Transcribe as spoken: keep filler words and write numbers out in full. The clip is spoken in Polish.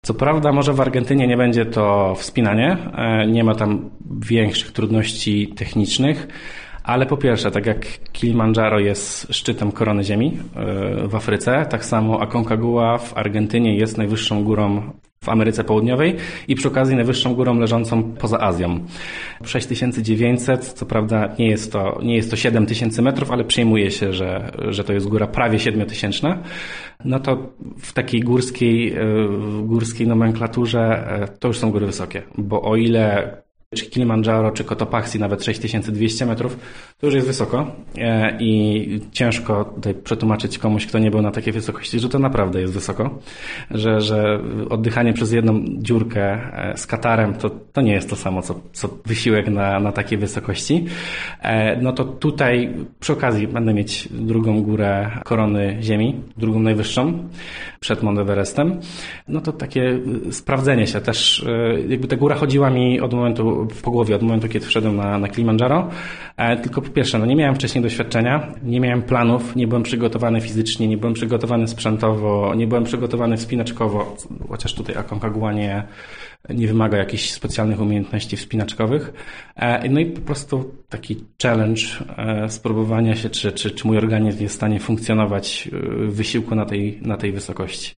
Co prawda może w Argentynie nie będzie to wspinanie, nie ma tam większych trudności technicznych, ale po pierwsze, tak jak Kilimandżaro jest szczytem korony ziemi w Afryce, tak samo Aconcagua w Argentynie jest najwyższą górą w Ameryce Południowej i przy okazji najwyższą górą leżącą poza Azją. sześć tysięcy dziewięćset, co prawda nie jest to, nie jest to siedem tysięcy metrów, ale przyjmuje się, że, że to jest góra prawie siedmiotysięczna. No to w takiej górskiej, górskiej nomenklaturze to już są góry wysokie, bo o ile czy Kilimandżaro, czy Cotopaxi, nawet sześć tysięcy dwieście metrów, to już jest wysoko i ciężko tutaj przetłumaczyć komuś, kto nie był na takiej wysokości, że to naprawdę jest wysoko, że, że oddychanie przez jedną dziurkę z katarem to, to nie jest to samo, co, co wysiłek na, na takiej wysokości. No to tutaj przy okazji będę mieć drugą górę korony ziemi, drugą najwyższą przed Mount Everestem. No to takie sprawdzenie się też, jakby ta góra chodziła mi od momentu po głowie od momentu, kiedy wszedłem na, na Kilimandżaro. E, tylko po pierwsze, no nie miałem wcześniej doświadczenia, nie miałem planów, nie byłem przygotowany fizycznie, nie byłem przygotowany sprzętowo, nie byłem przygotowany wspinaczkowo, chociaż tutaj Aconcagua nie, nie wymaga jakichś specjalnych umiejętności wspinaczkowych. E, no i po prostu taki challenge e, spróbowania się, czy, czy, czy mój organizm jest w stanie funkcjonować w wysiłku na tej, na tej wysokości.